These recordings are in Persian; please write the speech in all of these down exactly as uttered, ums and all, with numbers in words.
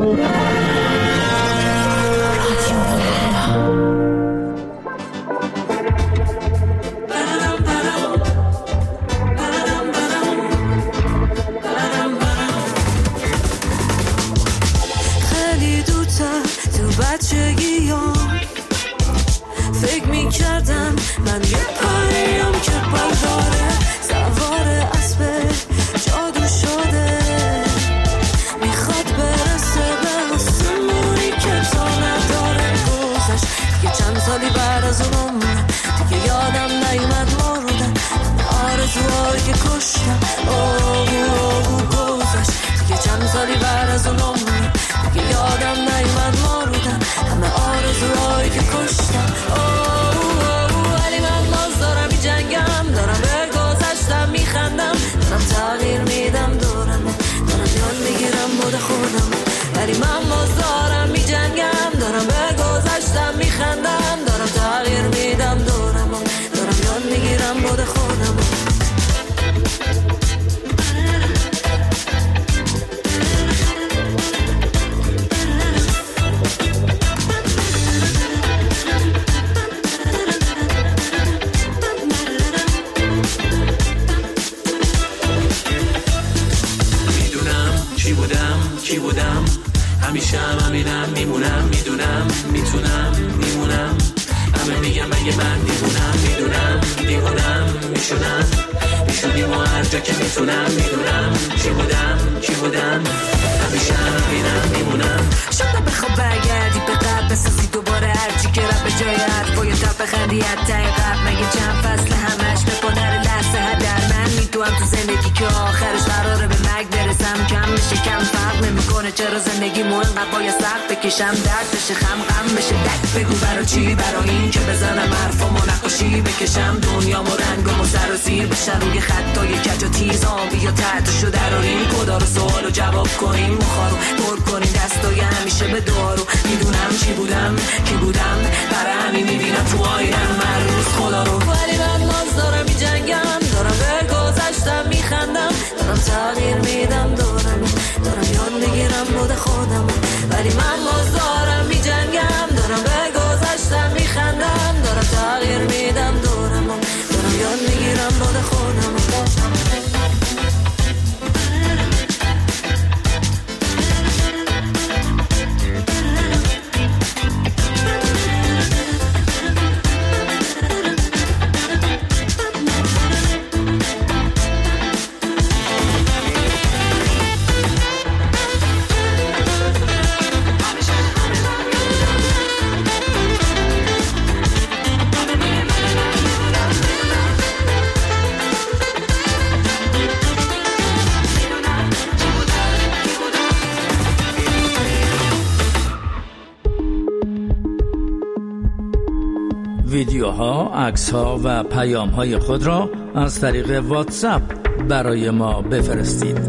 ویدیوها، عکس‌ها و پیام‌های خود را از طریق واتساپ برای ما بفرستید.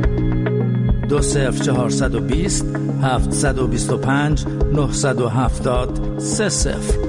دو صفر چهارصد و بیست هفتصد و بیست و پنج نهصد و هفتاد سه صفر.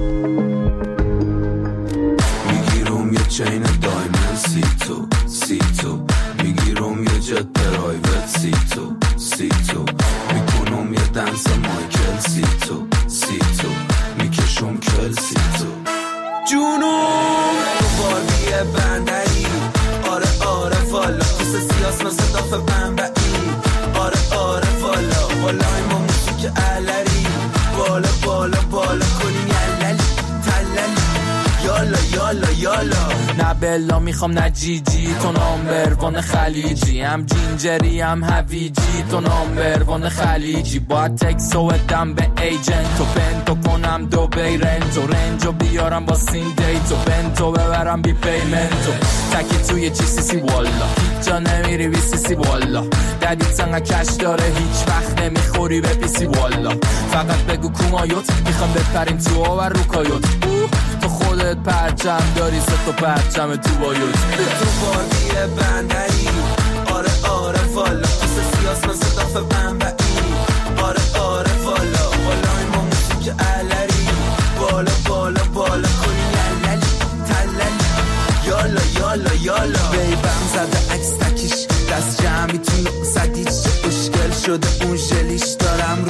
میگیرم یه چین دایمن سی تو سی تو، میگیرم یه جت پرایوت سی تو سی تو، میکنم یه دنس مایکل سی تو سی تو، میکشم کل سی تو. جونم تو باربیه بندری، آره آره والا کس سیاس مثل داف بمبئی، آره آره والا والا ما موسیک علری، بالا بالا بالا کنیم یللی تللی، یالا یالا یالا. نه بلا میخوام نه جی جی، تو نامبروان خلیجی، هم جینجری هم هویجی، تو نامبروان خلیجی. باید تکس و ادم به ایجنت، تو بنتو کنم دو بی رنتو، رنجو بیارم با سین دیتو، بنتو ببرم بی پیمنتو، تکی توی جی سی سی والا هیچ جا نمیری بی سی سی والا، ددی تنگا کش داره هیچ وقت نمیخوری به پیسی والا. فقط بگو کومایوت میخوام بپریم تو و روکایوت، تو خودت پرچم داری سه تا پرچم تو بایوت. تو باربیه بندری، آره آره والا کس سیاس مثل داف بمبئی، آره آره والا والا ما موسیک علری، بالا بالا بالا کنی یللی تللی، یالا یالا یالا. بیبم زده عکس تکیش دست جمعی تو نقصدیش، اشکل شده اون ژلیش، دارم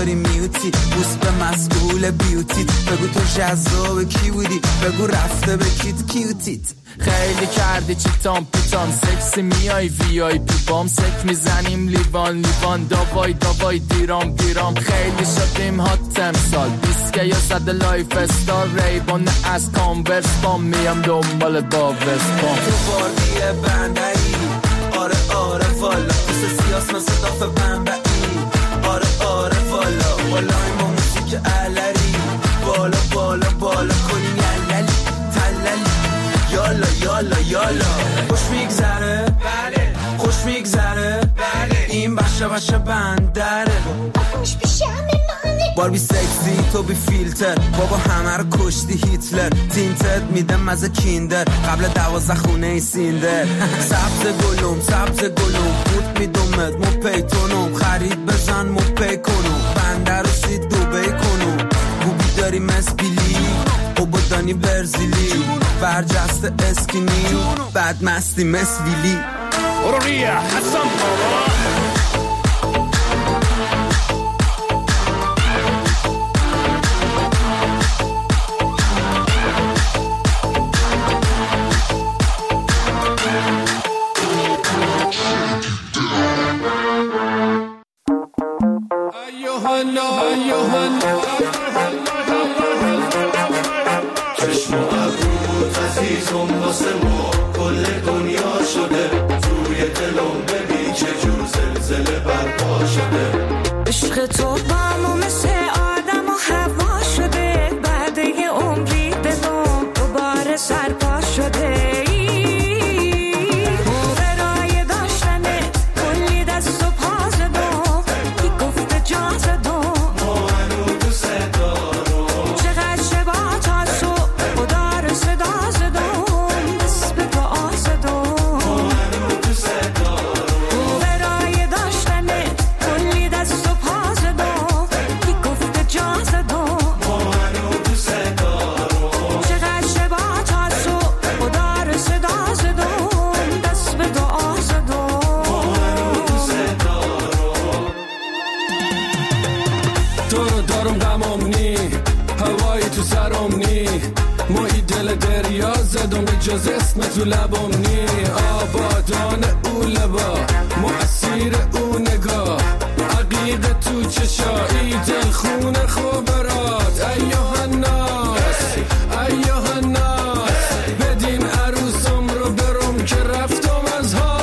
داری میوتی بوس به مسئول بیوتیت بگو تو جذاب کی بودی بگو رفته به کیت کیوتیت خیلی کردی چیتام پیتام سکسی میای وی آی پی بام سک میزنیم لیوان لیوان داوای داوای دیرام دیرام خیلی شدیم هات امسال بیسکه یا صد لایف استار ریبان از کانورس بام میام دنبالت با وستپام تو باردی بندهی آره آره والا کس سیاس مثل داف بنبعی آره آره والا والا این با موسیک علری بالا بالا بالا کنی یللی تللی یالا یالا یالا خوش میگذره بله خوش میگذره بله این بشه بشه بندره خوش پیشه همه مانه باربی سکسی تو بی فیلتر بابا همه رو کشتی هیتلر تینتد میدم مزه کیندر قبل دوازده خونه ای سیندر سبز گلوم سبز گلوم بود میدومت مو پیتونم خرید بزن مو پی کنم بنده رو سید دوبی کنم گوبی داری مسبیلی اوبودانی برزیلی برجست اسکینی بعد مستی مسویلی اوروریا حسن بابا چشم و ابروت عزیزم واسه ما کل دنیا شده توی دلم ببین چه جور زلزله برپا شده عشق تو با مثل آدم و هوا شده بعد یه عمری به دوم دوباره سرپا شده برای داشتن کلی دست و پا زدم کی گفته جا زدم ما هنو دوست دارم چقدر شبا تا صبح خدا رو صدا زدم دست به دعا زدم ما هنو دوست دارم برای داشتن کلی دست و پا زدم کی گفته جا زدم ما هنو دوست دارم چقدر شبا تا صبح خدا رو صدا زدم دست به دعا زدم ما هنو دوست دارم تو رو دارم غمم نی هوایی تو سرم نی مایی دل دریا زدم به جز اسم تو لبم نی آبادان او لبا مؤثیر او نگاه عقیق تو چشایی دل خونه خوبرات ایوه الناس ایوه الناس بدین عروسم رو برم که رفتم از ها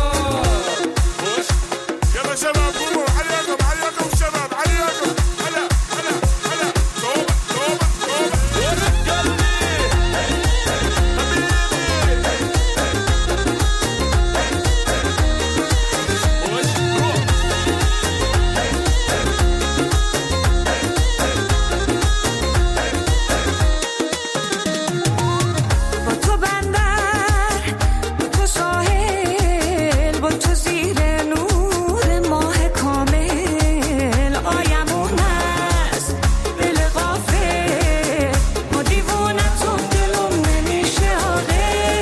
يلا شباب قوموا عليكم عليكم شباب عليكم هلا هلا هلا توبة توبة توبة با تو بندر با تو ساحل با تو زیر نور ماه کامل آیمون است دل غافل ما دیوونه تو دلم نمیشه آقل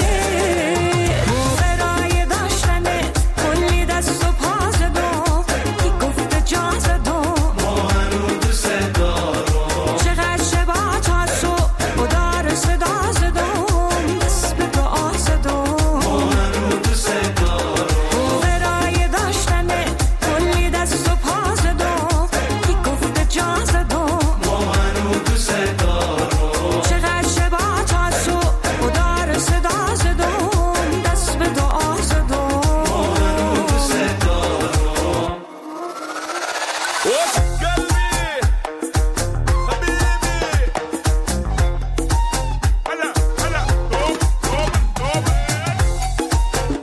برای داشتن کلی دست و پا زدم کی گفته جا زدم ما هنو دوست دارم چقدر شبا تا صبح خدا رو صدا زدم دست به دعا زدم ما هنو دوست دارم برای داشتن کلی دست و پا زدم کی گفته جا زدم ما هنو دوست دارم چقدر شبا تا صبح خدا رو صدا زدم دست به دعا زدم ما هنو دوست دارم وش قلبي حبيبي هلا هلا توبة توبة توبة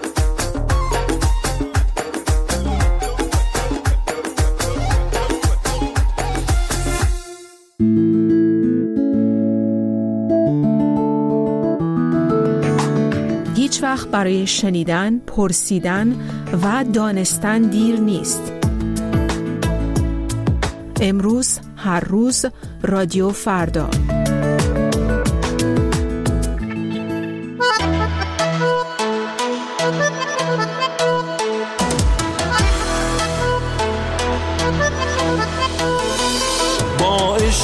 هیچ وقت برای شنیدن، پرسیدن و دانستن دیر نیست. امروز، هر روز، رادیو فردا.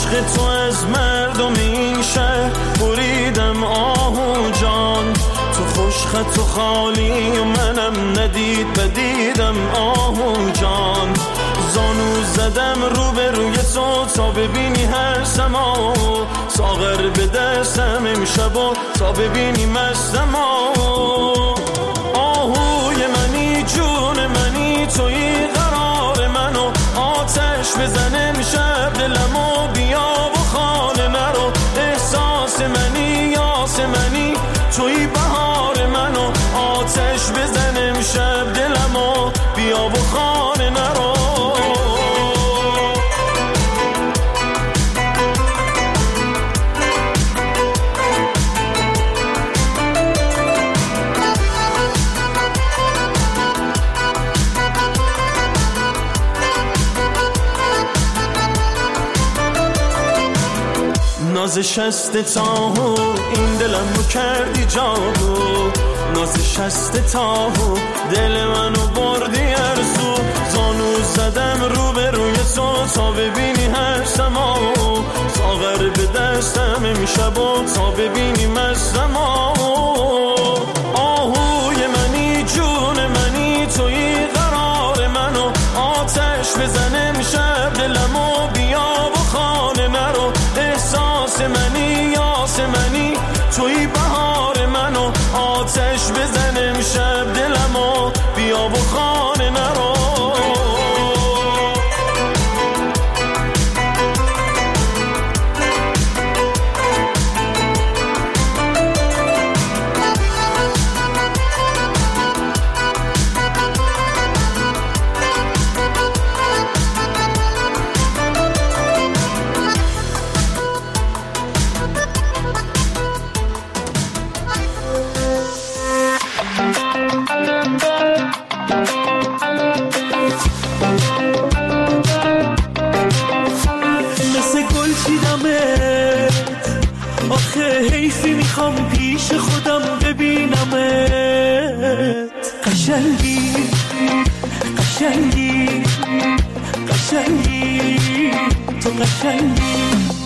عشق تو از مردم این شهر بریدم آهو جان، تو خوشخط و خالی و منم ندید بدیدم آهو جان، زانو زدم رو به روی تو تا ببینی هر سما، ساغر به دستم امشب و تا ببینی مستم آهوی منی جون منی توی قرار منو، آتش بزن امشب دلمو بیا و خانه نرو، احساس منی یاس منی توی بهار منو، آتش بزن امشب دلمو بیا و خانه نرو. ناز شست تاهو این دلم رو کردی جادو، ناز شست تاهو دل منو بردی ارزو، زانو زدم رو به روی تو تا ببینی هر سما، ساغر به دستم امشب و تا ببینی مستم آهوی منی جون منی توی قرار منو، آتش بزن امشب دلمو بیا و خانه نرو، احساس منی یاس منی توی بهار منو، آتش بزن امشب دلمو بیا و خانه نرو. میخوام پیش خودم ببینمت، قشنگی قشنگی قشنگی تو قشنگی،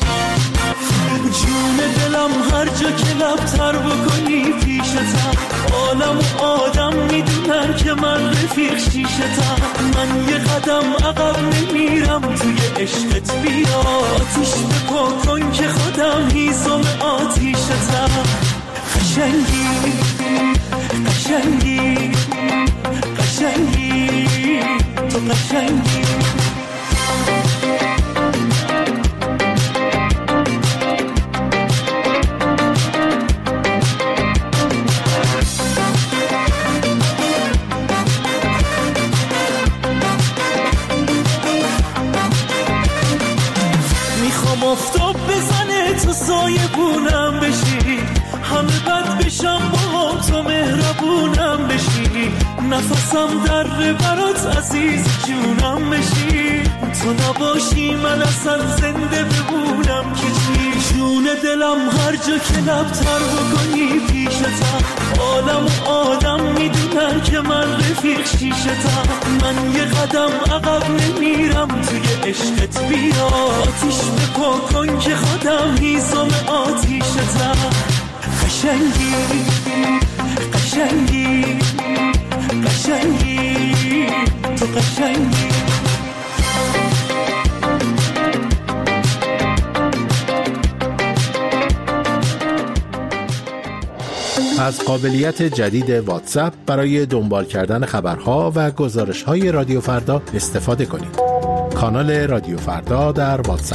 جون دلم هر جا که لبتر بکنی پیشتم، عالم و آدم میدونن که من رفیق شیشتم، من یه قدم عقب نمیرم توی عشقت، بیا آتیش بپا کن که خودم هیزم آتیشتم، قشنگی قشنگی قشنگی تو قشنگی. آفتاب بزنه تو سایه بونم بشی، همه بد بشم با تو مهربونم بشی، نفسم در برات عزیز جونم بشی، تو نباشی من اصلا زنده بمونم که چی، جون دلم هر جا که لبتر بکنی پیشتم، عالم و آدم میدونن که من رفیق شیشتم، من یه قدم عقب نمیرم توی عشقت، بیا آتیش بپا کن که خودم هیزم آتیشتم، قشنگی قشنگی قشنگی تو قشنگی. از قابلیت جدید واتساپ برای دنبال کردن خبرها و گزارش‌های رادیو فردا استفاده کنید. کانال رادیو فردا در واتساپ.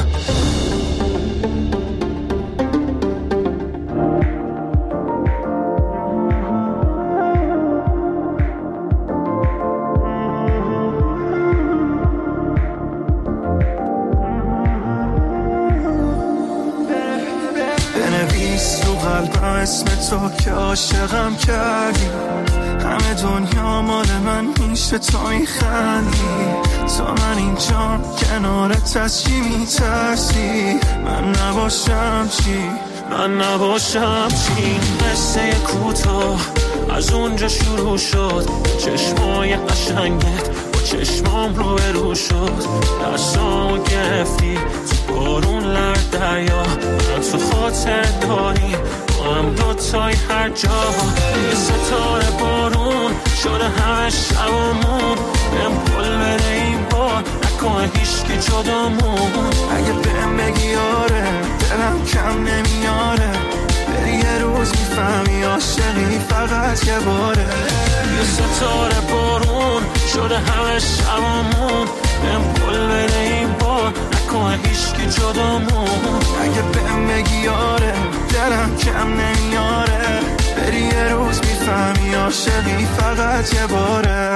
اسم تو که عاشقم کردی، همه دنیا مال من میشه تو میخندی، تو من اینجا کنارت از چی میترسی، من نباشم چی من نباشم چی. قصه کوتاه از اونجا شروع شد، چشمای قشنگت با چشمام رو برو شد، دستامو گرفتی تو بارون لرد دریا من تو خاطر داری با هم دوتای هر جا یه ستاره بارون شده همه شبامون بهم پل بده این بار نکنه هیچکی جدامون اگه بهم بگی آره دلم کم نمیاره بری یه روز میفهمی عاشقی فقط یه باره یه ستاره بارون شده همه شبامون بهم پل بده این بار نکنه هیچکی جدامون اگه بهم بگی آره دلم کم نمیاره بری یه روز میفهمی عاشقی فقط یه باره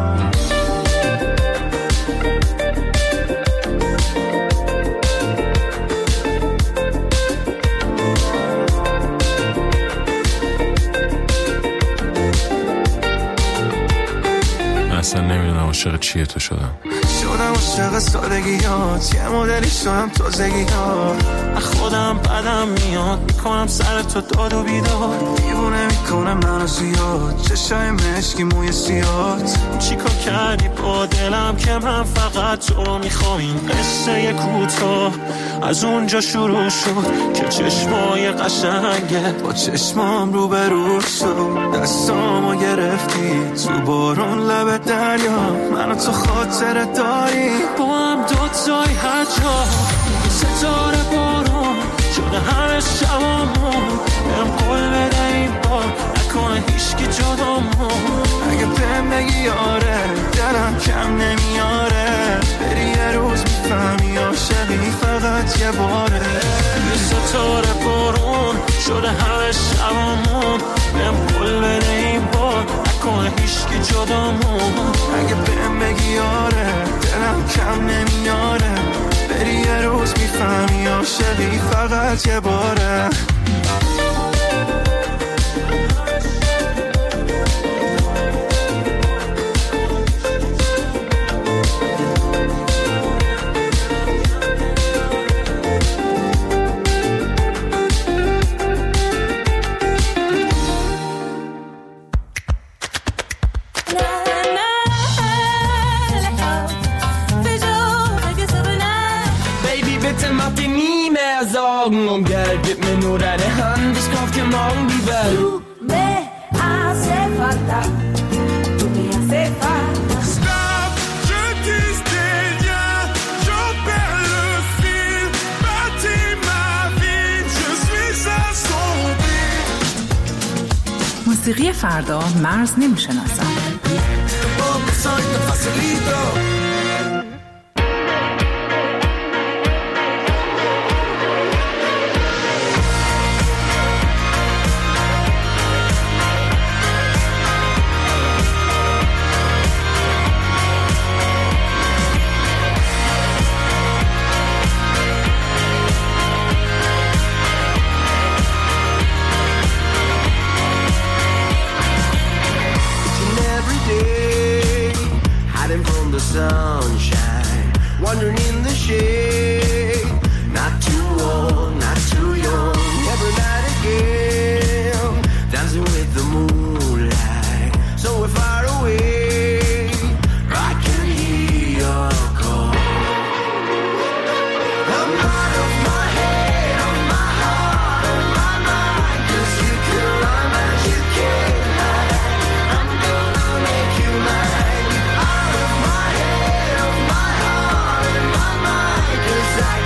اصلا نمیدونم عاشق چیه تو شدم شدم عاشق سادگیات یه مدلی شدم تازگیات خودم بدم میاد میکنم سر تو داد و بیداد دیوونه میکنم منو زیاد چشای مشکی موی سیاد چیکار کردی با دلم که من فقط تو رو میخوام این قصه کوتاه از اونجا شروع شد که چشمای قشنگه با چشمام رو به رو شد دستامو گرفتی تو بارون لب دریا منو تو خاطر داری با هم دوتای هر جا ستاره بارون شده همه شبامون بهم قول بده این بار نکنه هیچکی جدامون اگه بهم بگی آره دلم کم نمیاره بری یه روز میفهمی عاشقی فقط یه باره یه ستاره بارون شده همه شبامون بهم قول بده این بار نکنه هیچکی جدامون اگه بهم بگی آره دلم کم نمیاره بری یه روز میفهمی عاشقی فقط یه باره Augen und Geld, gib mir nur deine Hand, ich kauf dir morgen die Welt. Du me hace falta, tu me hace falta. Stop, je dis des liens, j'en perds le fil. Bâtis ma vie, je suis assombri. موسیقی فردا مرز نمیشناسن. Sunshine, wandering in the shade. Not too old, not too young. Every night again, dancing with the moonlight. So we're far away, I can hear your call. I'm out of my head, of my heart, of my mind. 'Cause you can run but you can't hide. I'm gonna make you mine. Out of my head, of my heart, and my mind. 'Cause I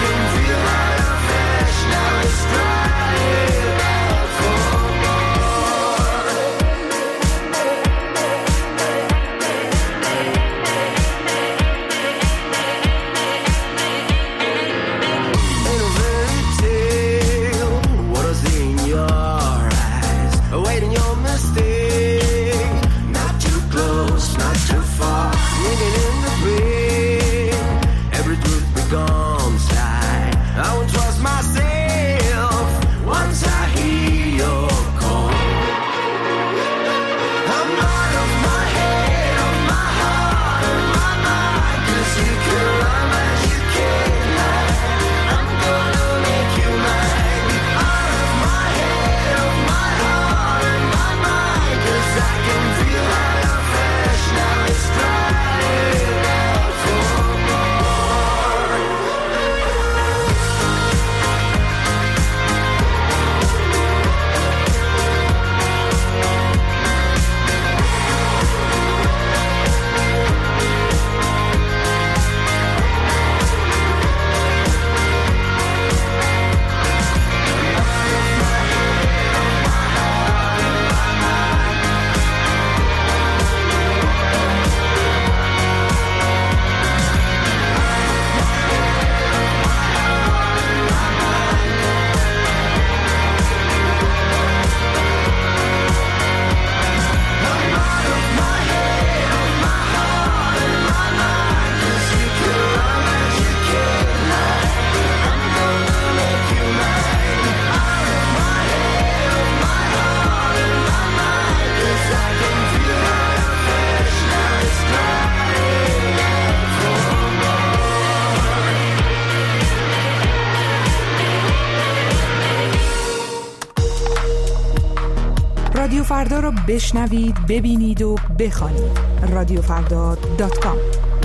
فردا را بشنوید، ببینید و بخوانید. رادیو فردا دات کام.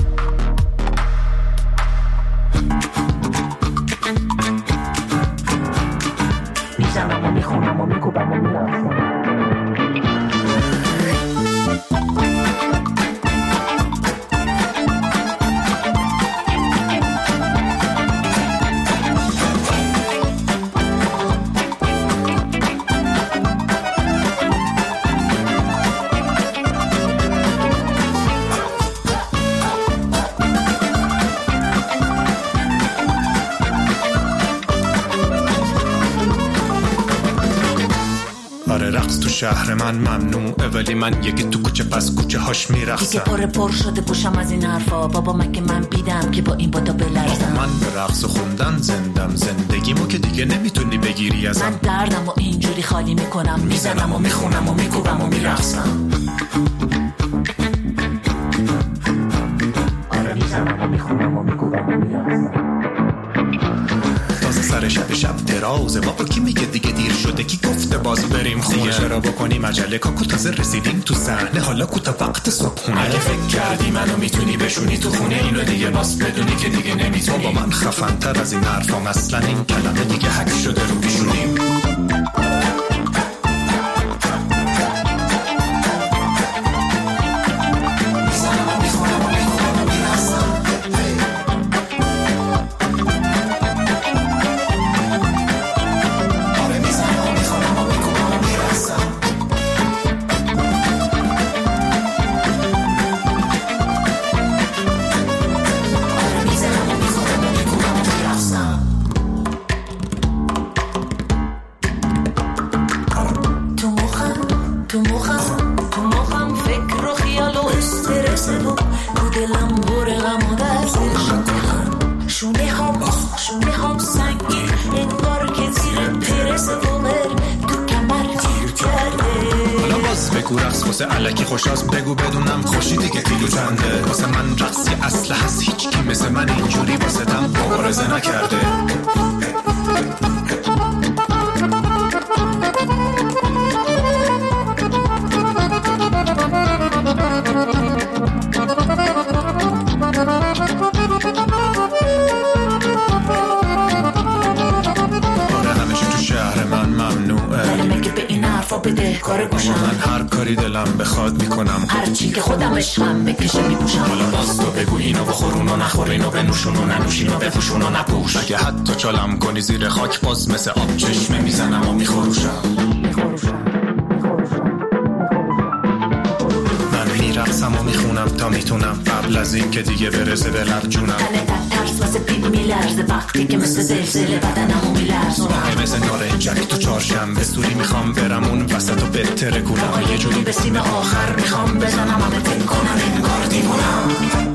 میزنم و میخونم و میکوبم و میرفتم. شهر من ممنوعه ولی من یکی تو کوچه پس کوچه هاش میرقصم. دیگه پر پر شده گوشم از این حرفا. بابا مگه من بیدم که با این بادا بلرزم. من به رقص خوندن زندم، زندگیمو که دیگه نمیتونی بگیری ازم. من دردم و اینجوری خالی میکنم، میزنم و میخونم و میکوبم و میرقصم. آره میزنم و میخونم و میکوبم و میرقصم. سر شب شب درازه بابا کی میگه دیگه دیر شده، کی گفته باز بریم خونه. دیگه چرا بکنیم عجله کاکو، تازه رسیدیم تو صحنه، حالا کوتا وقت صبحونه. اگه فکر کردی منو میتونی بشونی تو خونه، اینو دیگه باز بدونی که دیگه نمیتونی. بابا من خفن تر از این حرفام، اصلا این کلمه دیگه حک شده رو پیشونیم. الکی خوشاست بگو بدونم خوشی دیگه کیلو چنده. واسه من رقصی اصل هست، هیچ کی مثل من اینجوری واسه تم مبارزه نکرده. بده کار گوشم، من هر کاری دلم بخواد میکنم، هر چی که خودم عشقم بکشه میپوشم. حالا باز تو بگو اینو بخورون و نخورین و بنوشون و ننوشین و بپوشون و نپوش. مگه حتی چالم کنی زیر خاک باز مثل آب چشمه میزنم و میخوروشم. من میرقصم و میخونم تا میتونم، قبل از این که دیگه برسه به لب جونم. تنه در ترس واسه پیپ میلرزه وقتی که مثل زلزله بدنمو میلرزونم. مثل نارنجک تو چهارشنبه سوری میخوام برم اون وسط و بهتره کنم. یه جوری به سیم آخر میخوام بزنم همه فکر کنم انگار دیوونم.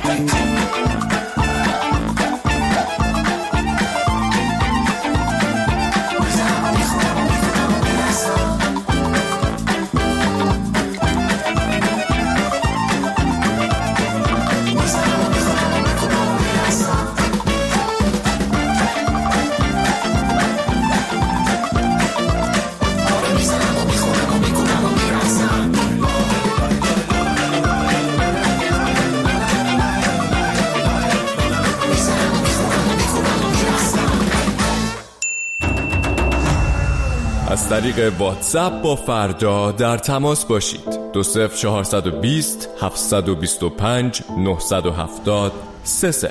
از طریق واتساپ با فردا در تماس باشید. دو صفر چهارصد و بیست هفتصد و بیست و پنج نهصد و هفتاد سه صفر.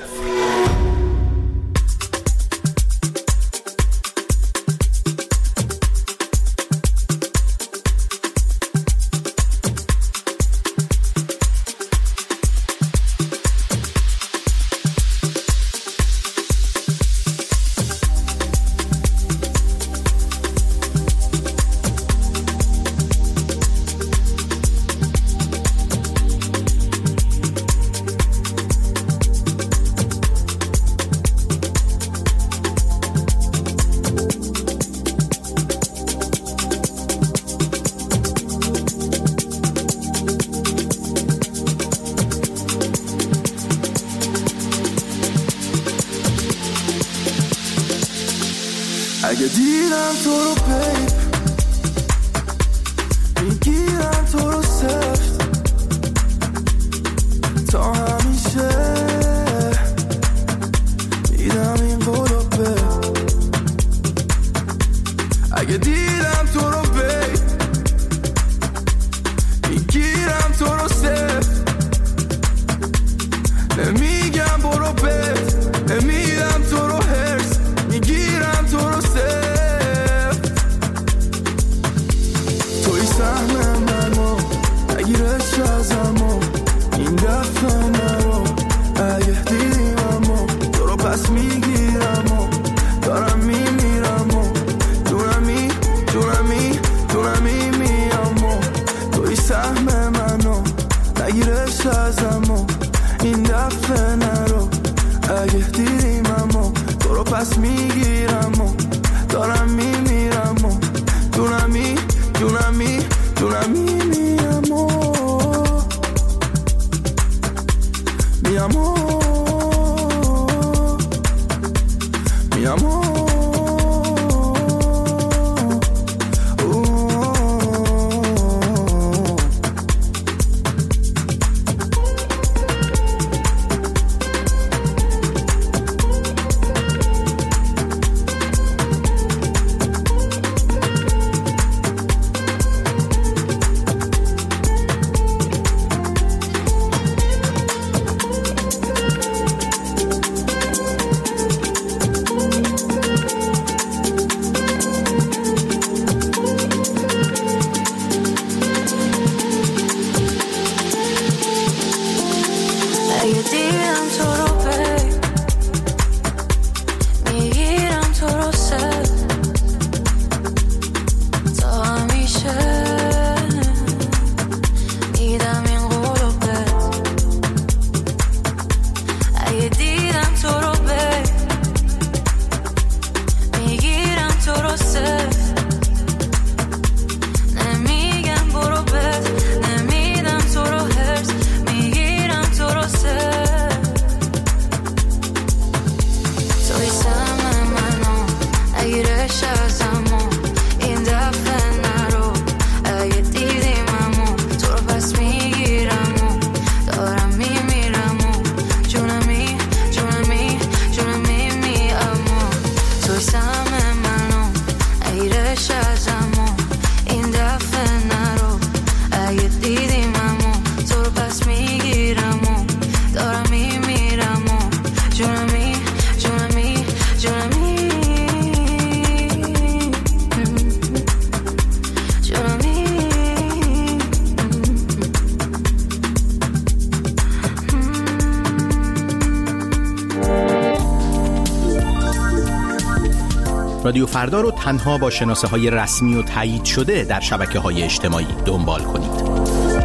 اگه دیدم تو رو بیب میگیرم تو رو سفت تا همیشه میدم این قولو به اگه دیدم تو رو بی میگیرم تو رو سفت نمیگم برو بی نمیدم تو رو هرس میگیرم تو رو سفت توی سهم منو نگیرش ازمو این دفعه نرو اگه دیدیم امو تو رو پس میگیرم و دارم میمیرم و جونمی جونمی جونمی میام و توی سهم منو نگیرش ازمو این دفعه نرو اگه دیدیم امو تو رو پس میگیرم و دارم میمیرم و جونمی جونمی جونمی میام و میام و میام و رادیو فردا رو تنها با شناسه های رسمی و تایید شده در شبکه های اجتماعی دنبال کنید.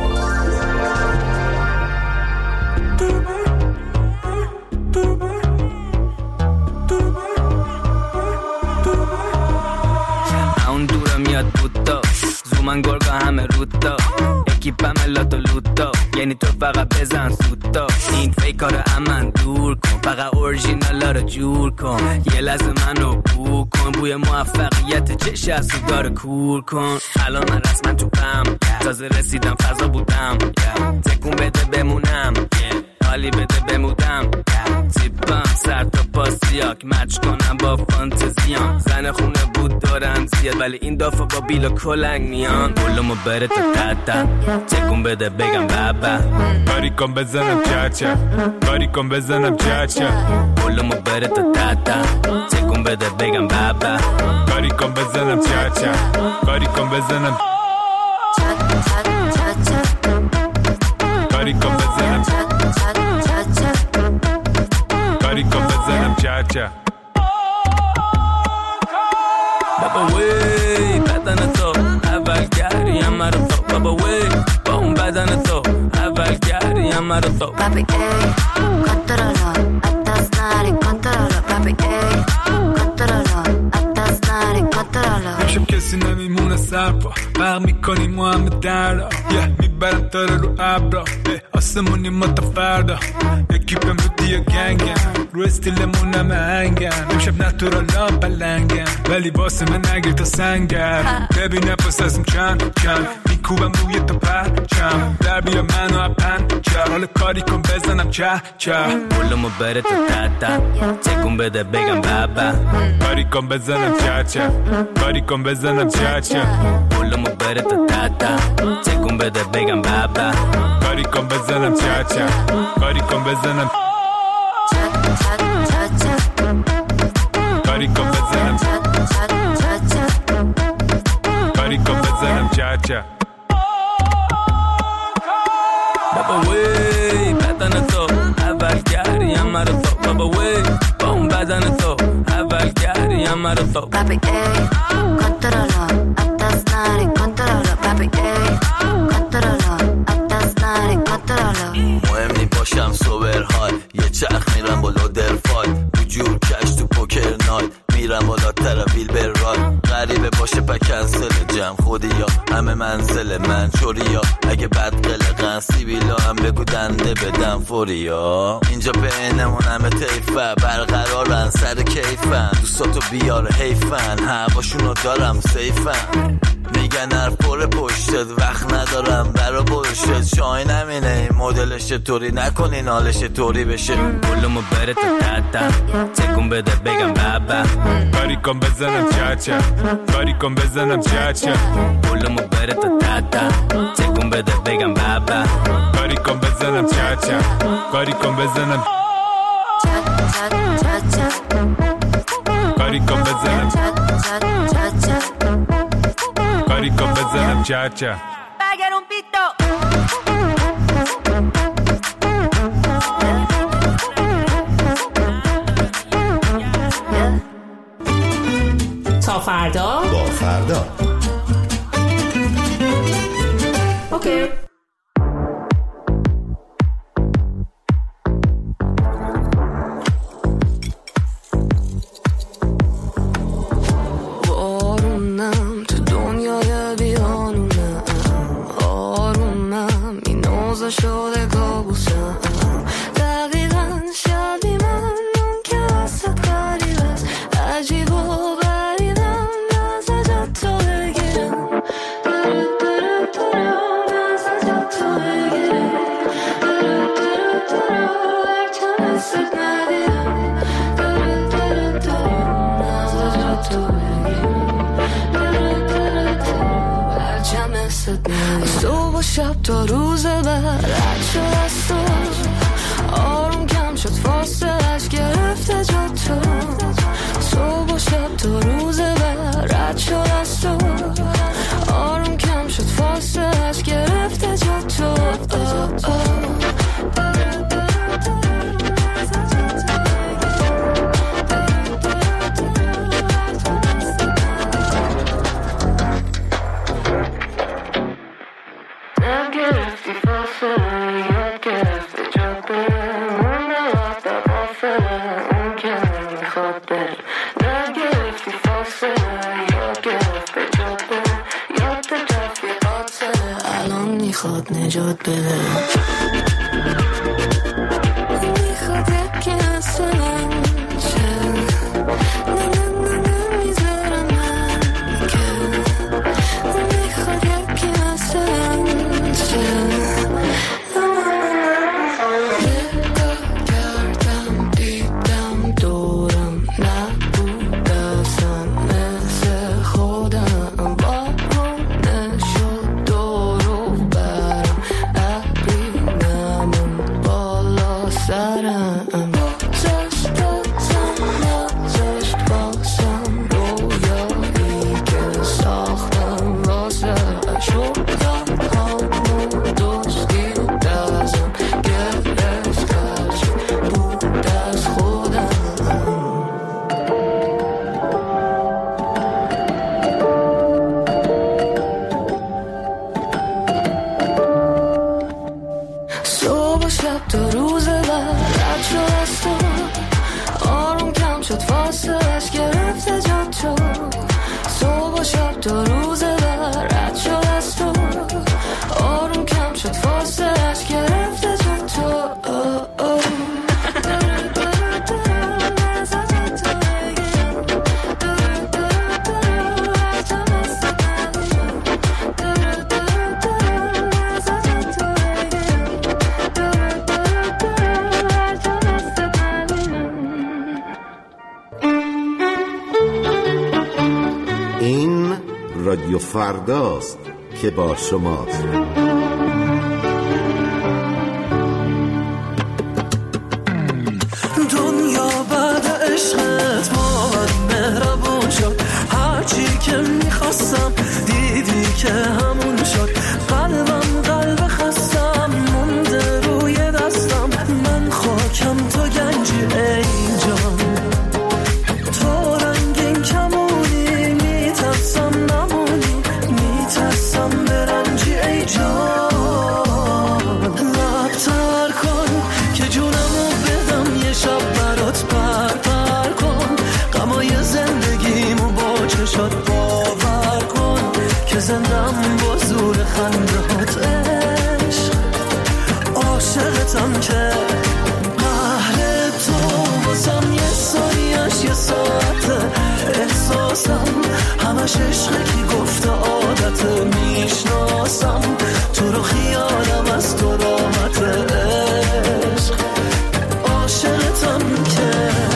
اون دورا میاد بودا زومن گرگا همه رودا اکیپم لاتو لوتا یعنی تو فقط بزن سوتا این فیکار امن دور کن فقط اورژینالا رو جور کن یه لحظه منو بو کن بوی موفقیت چش از سیگار کور کن الان من رسما تو پم تازه رسیدم فضا بودم تکون بده بمونم حالی بده بمودم تیپم سر تا پاسیاک مچ کنم با فانتزیان زن خونه بود دارن زیاد ولی این دافا با بیل و کلنگ میان بلومو بره تا تتا تکون بده بگم بابا کاری کن بزنم چاچا کاری کن بزنم چاچا بلومو بره تا تتا تکون بده بگم بابا کاری کن بزنم چاچا کاری کن بزنم کاری کن بزنم کاری کن بزنم چاچا بابا وی بدن تو اول گری هم رو تو بابا وی با اون بدن تو اول گری هم رو تو بابی ای کنترولو اتاس ناری کنترولو بابی ای کنترولو اتاس ناری کنترولو امشب کسی نمیمونه سرپا برق میکنی محمد دردا یه میبرم تاره رو عبرا آسمونی متفردا اکیپم رو دیا گنگم رو استیلمون همه هنگم امشب نتورالا پلنگم ولی واسه من نگیر تا سنگر ببینم پس ازم چند چند میکوبم روی تو پرچم در بیا منو اپنچر حال کاری کن بزنم چه چه پولمو بره تو تتا تکون بده بگم بابا کاری کن بزنم چه چه کاری کن بزنم چه چه پولمو بره تو تتا تکون بده بگم بابا کاری کن بزنم چه چه کاری کن بزنم کاری کن بزنم کاری کن بزنم چه چه بابا وی بدن تو اول گریم مرا تو بابا وی با اون بدن تو اول گریم مرا تو Papi ey, controlo, atas nari, controlo Papi ey, controlo, atas nari, controlo مهم نی باشم سوبر های یه چرخ میرم بالا درفای وجود کش تو پوکر نایت میرم بالا ترافیل بر رای غریبه باشه پا کنسل جمع خودی یا همه منزل من چوری یا اگه بد قلقن سیبیلا هم بگو دنده بدم فوری یا اینجا بینمون همه تیفه برقرارن سر کیفن دوستاتو بیاره حیفن هواشونو دارم سیفن میگن حرف پر پشتت وقت ندارم برا برشت شاین همینه این مدلش چطوری نکنین حالش طوری بشه پولمو بره تو تتا تکون بده بگم بابا کاری کن بزنم چه چه کاری کن بزنم چه چه پولمو بره تو تتا تکون بده بگم بابا کاری کن بزنم چه چه کاری کن بزنم کاری کن بزنم کاری کن بزنم چه چه Pagare un pito تا فردا با فردا اوکی بارونم تو دنیای بیانونم آرومم این اوضاع شده کابوسم دقیقا شبی من اون که وسط قریب است عجیب و غریبم نزد جد تو بگیرم درد درد درد نزد جد تو بگیرم درد درد درد هرچم حست ندیدم درد درد درد نزد جد تو بگیرم درد درد درد هرچم حست ندیدم صبح و شب تا روز بعد رد شد از تو آروم کم شد فاصلش گرفته جا تو صبح و شب تا روز بعد رد شد از تو آروم کم شد فاصلش گرفته جا تو نگرفتی فاصله یاد گرفته جا برم نرفته فاصله اون که نمیخواد بره نگرفتی فاصله یاد گرفته جا برم یاد رفیقات سره الان میخواد نجات بده میخواد یکی اصلا چه نه نه نه نمیذارم من که میخواد یکی اصلا نگاه کردم دیدم دورم نبود اصلا مثل خودم بارونه شد دورو برم ابری نمون بالا سرم گذاشت بازم نذاشت بازم رویایی که ساختم واسه شد صبح و شب تا روز بعد رد شد از تو آروم کم شد فاصلش گرفته جا تو صبح و شب تا روز بعد رد شد از تو آروم کم شد فاصلش گرفته جا تو رادیو فرداست که با شماست. دنیا بعد عشقت با من مهربون شد، هرچی که میخواستم دیدی که همون شد. قلبم قلب خستم مونده روی دستم، من خاکم تو گنجی ای جان، تو رنگین کمونی میترسم نمونی، میترسم برنجی ای جان. لبتر کن که جونمو بدم یه شب برات پر پر کن، غمای زندگیمو با چشات باور کن که زندم با زور خنده هات عشق. عاشقتم که قهر تو واسم یه ثانیش یه ساعته، احساسم همش عشقه کی گفته عادته، میشناسم تو رو خیالم از تو راحته عشق. عاشقتم که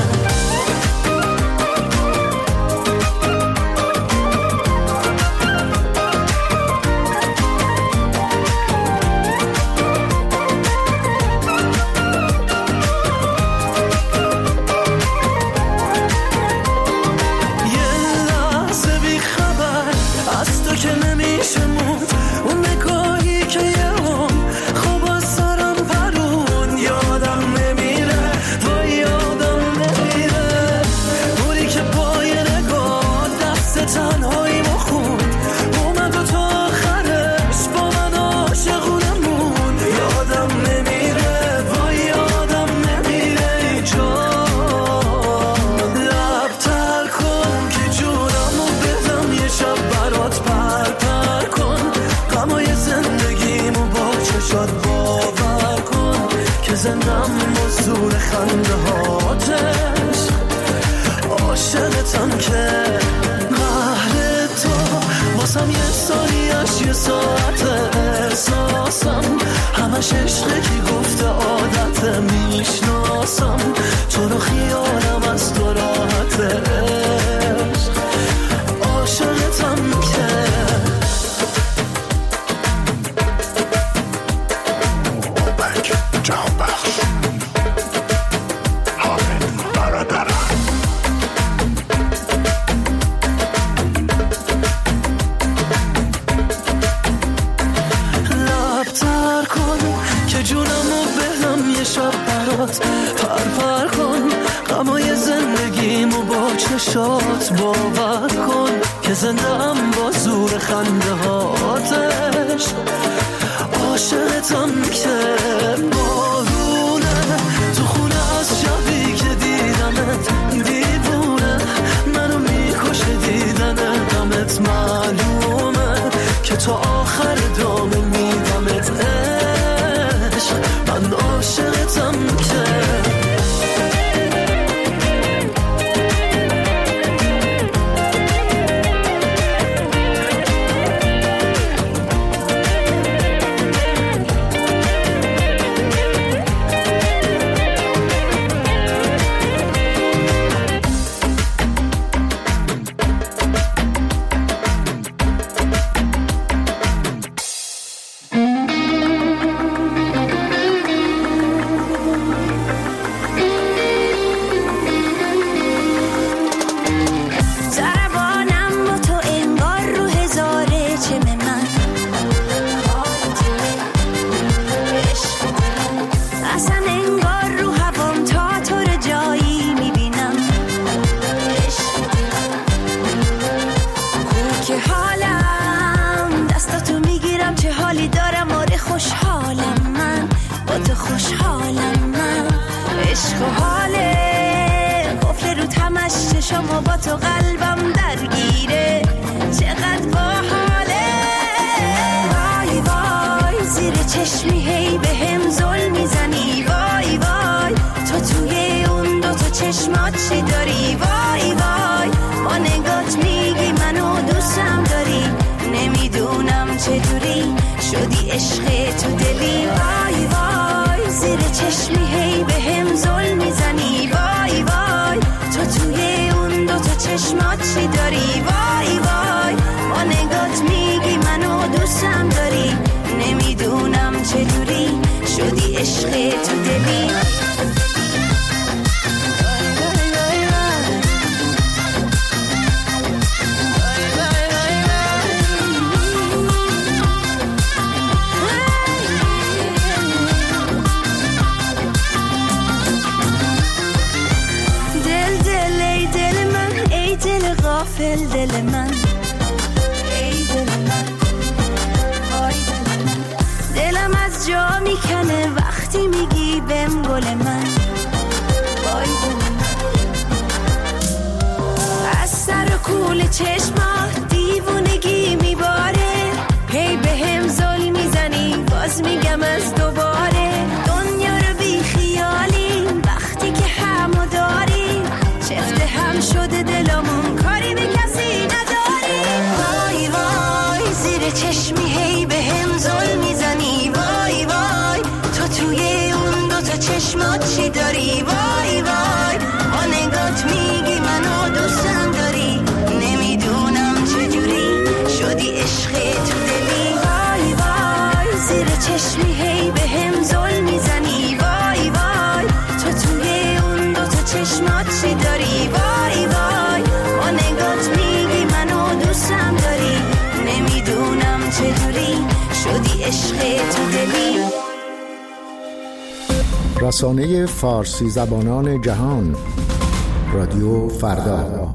زندم مزدور خنده هاتش. عاشقتم که قهر تو واسم یه ثانیش یه ساعت، احساسم همش عشقه کی گفته عادت، میشناسم تو رو خیالم از تو راحت عشق. عاشقتم که پر پر کن، غمای زندگیمو با چشات باور کن که زندم با زور خنده هاتش. عاشقتم که بارونه تو خونه از شبی که دیدمت، دیوونه منو میکشه دیدن غمت، معلومه که تو آخر دامه میدمت عشق. من عاشقتم که شما با تو قلبم درگیره، چقدر باحاله. وای وای زیر چشمی هی به هم ظلم میزنی، وای وای تو توی اون دو تا چشمات چی داری، وای وای با نگات میگی منو دوستم داری، نمیدونم چجوری شدی عشق تو دلی. وای وای زیر چشمی هی به هم ظلم میزنی، وای وای تو توی اون دو تا چشمات چی داری، وای وای با نگاه غافل دل من، ای دل من، وای دل من. دلم از جا میکنه وقتی میگی بهم گل من، وای دل من. از سر و کول چشمات دیوونگی میباره، هی بهم زل میزنی باز میگم از دوباره. دنیا رو بی خیالیم وقتی که همو داریم، چفته هم شده دلمون کاری به کسی نداریم. وای وای زیر چشمی هی بهم زل میزنی، وای وای تو توی اون دوتا چشمات چی داری؟ وای وای با نگات میگی منو دوستم داری، نمیدونم چجوری شدی عشق تو دلی. وای وای زیر چشمی هی بهم زل میزنی، وای وای تو توی اون دوتا چشمات چی داری؟ وای وای با نگات میگی منو دوستم داری، نمیدونم چجوری شدی عشق تو دلی. رسانه فارسی زبانان جهان، رادیو فردا.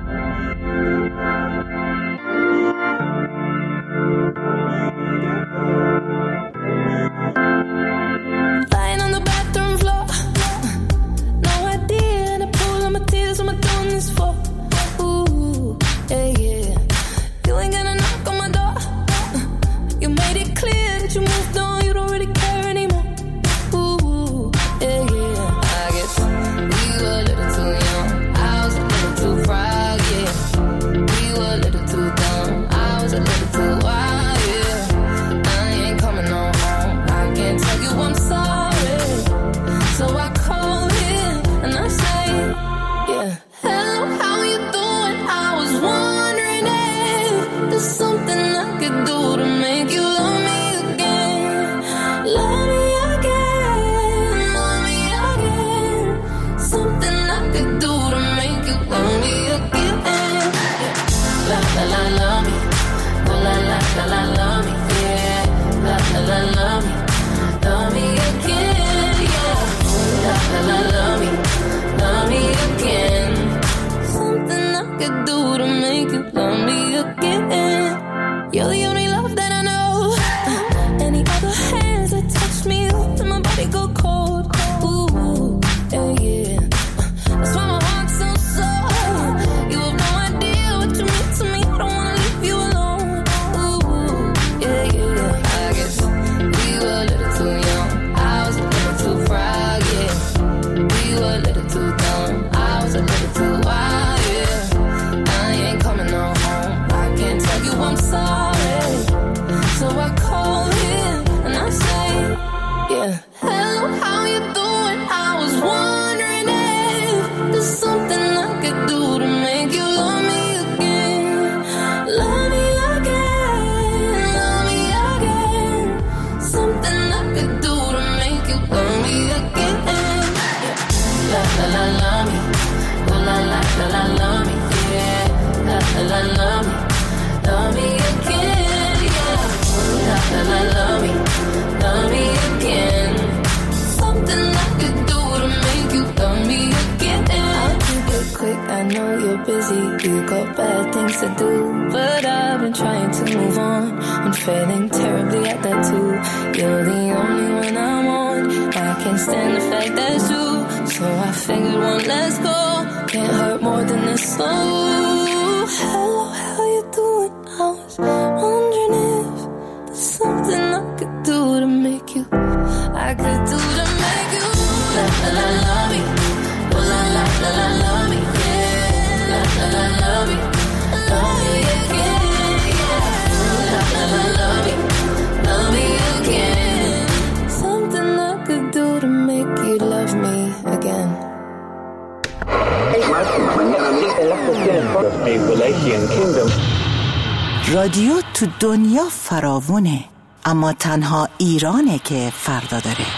رادیو تو دنیا فراوونه، اما تنها ایرانه که فردا داره.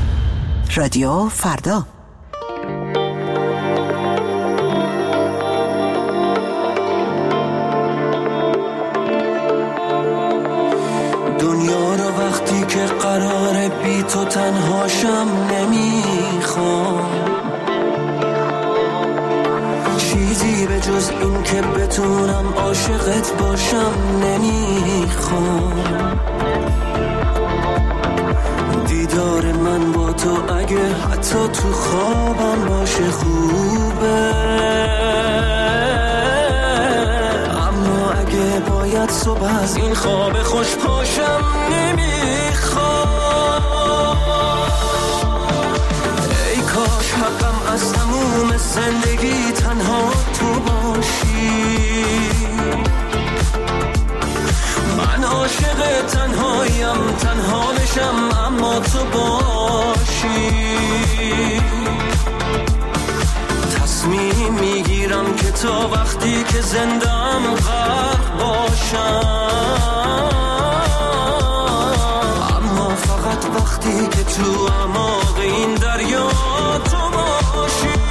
رادیو فردا. دنیا رو وقتی که قراره بی تو تنهاشم نمیخوام، چیزی به به جز این که بتونم عاشقت باشم نمیخوام. دیدار من با تو اگه حتی تو خوابم باشه خوبه، اما اگه باید صبح از این خواب خوش پاشم نمیخوام. ای کاش حقم از تموم زندگی تنها تو باشی. من عاشق تنهاییم، تنها بشم اما تو باشی. تصمیم میگیرم که تا وقتی که زندم غرق باشم، اما فقط وقتی که تو اعماق این دریا تو باشی.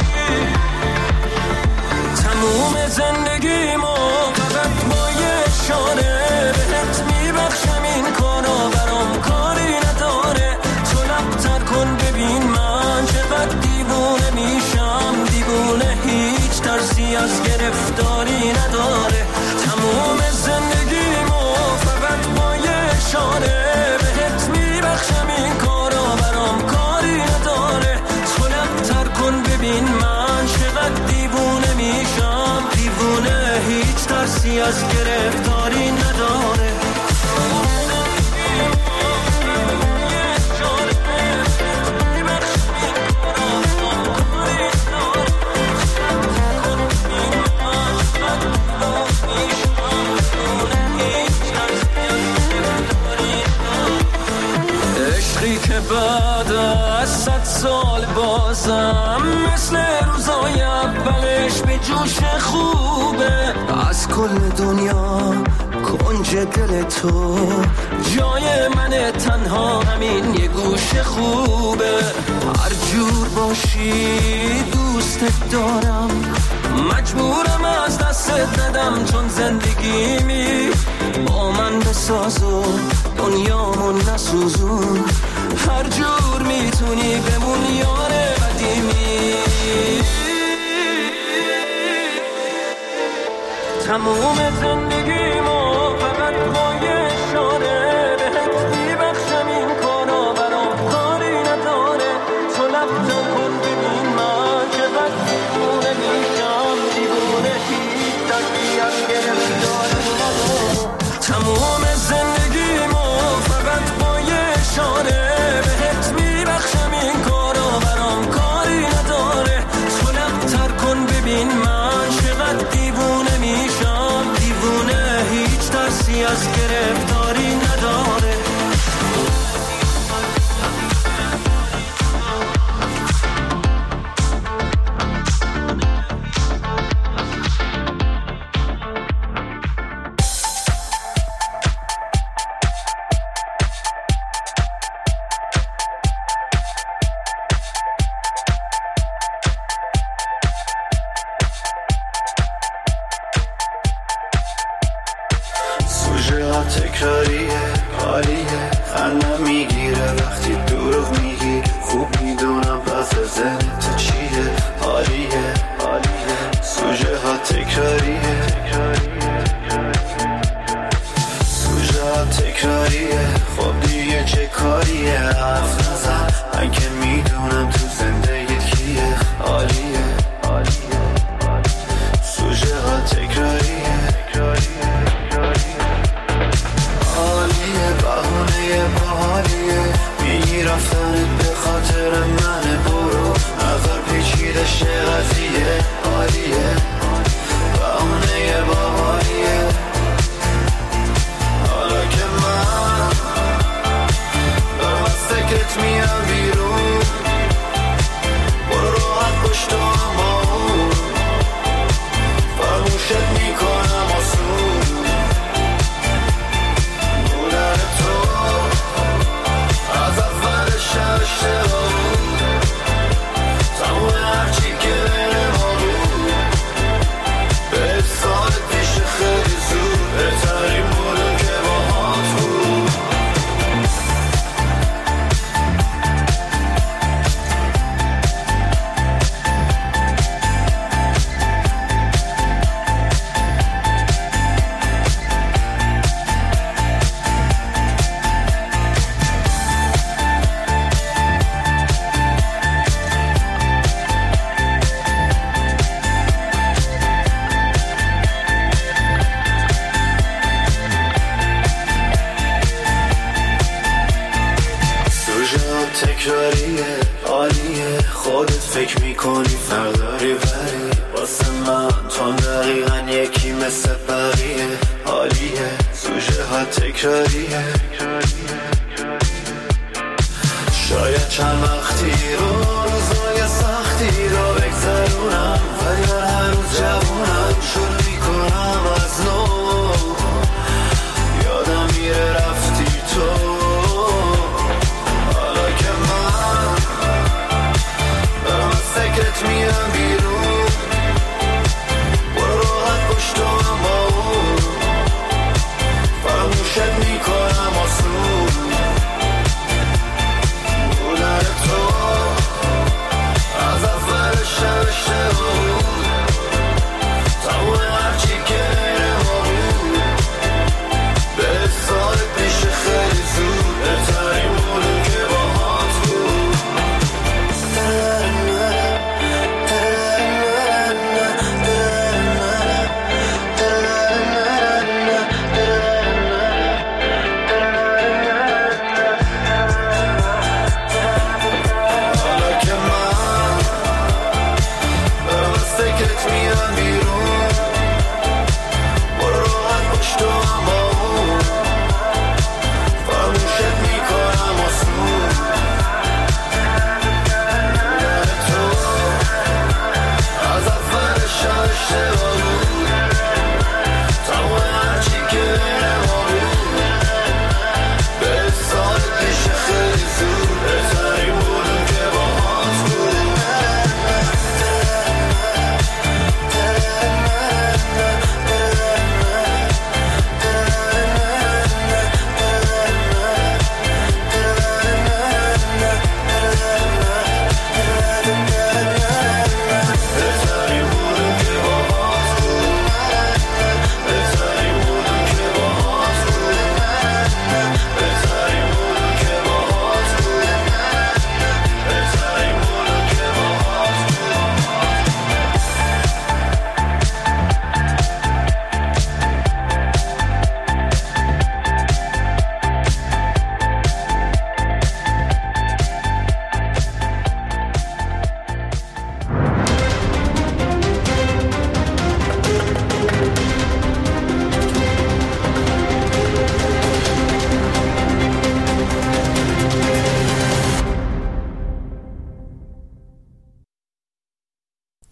تموم زندگیمو فقط با یه اشاره بهت میبخشم، این کارا برام کاری نداره. تو لبتر کن ببین من چقدر دیوونه میشم، دیوونه هیچ ترسی از گرفتاری نداره. تموم زندگیمو فقط با یه اشاره بهت میبخشم، این کارا برام کاری نداره. تو لبتر کن ببین من چقدر دیوونه میشم، دیوونه هیچ ترسی از گرفتاری نداره. عشقی که بعد از صد سال بازم مثل روزای اولش به جوش خوبه. از کل دنیا کنج دل تو جای من، تنها همین یه گوش خوبه. هر جور باشی دوستت دارم، مجبورم از دستت ندم، چون زندگیمی با من بساز و دنیامون نسوزون. هر جور میتونی بمون یار قدیمی. تموم زندگیمو فقط با یه اشاره بهت میبخشم، این کارا برام کاری نداره. تو لبتر کن ببین من چقدر دیوونه میشم، دیوونه هیچ ترسی از گرفتاری نداره. تموم زندگیمو فقط با یه اشاره بهت میبخشم، این کارا برام کاری نداره. تو لبتر کن ببین من چقدر دیوونه میشم، دیوونه هیچ ترسی از گرفتاری نداره. سوژه ها تکراریه، حالیه، خندم میگیره وقتی دروغ میگی. خوب میدونم پس زن تو چیه، حالیه، حالیه. سوژه ها تکراریه، سوژه ها تکراریه. خب دیگه چه کاریه، حرف نزن، من که میدونم تو زندگیت کیه، حالیه، حالیه. سوژه ها تکراریه. کنی فرداری ولی واسه من تو دقیقا یکی مثل بقیه حالیه سوژه ها تکراریه شاید چند وقتی رو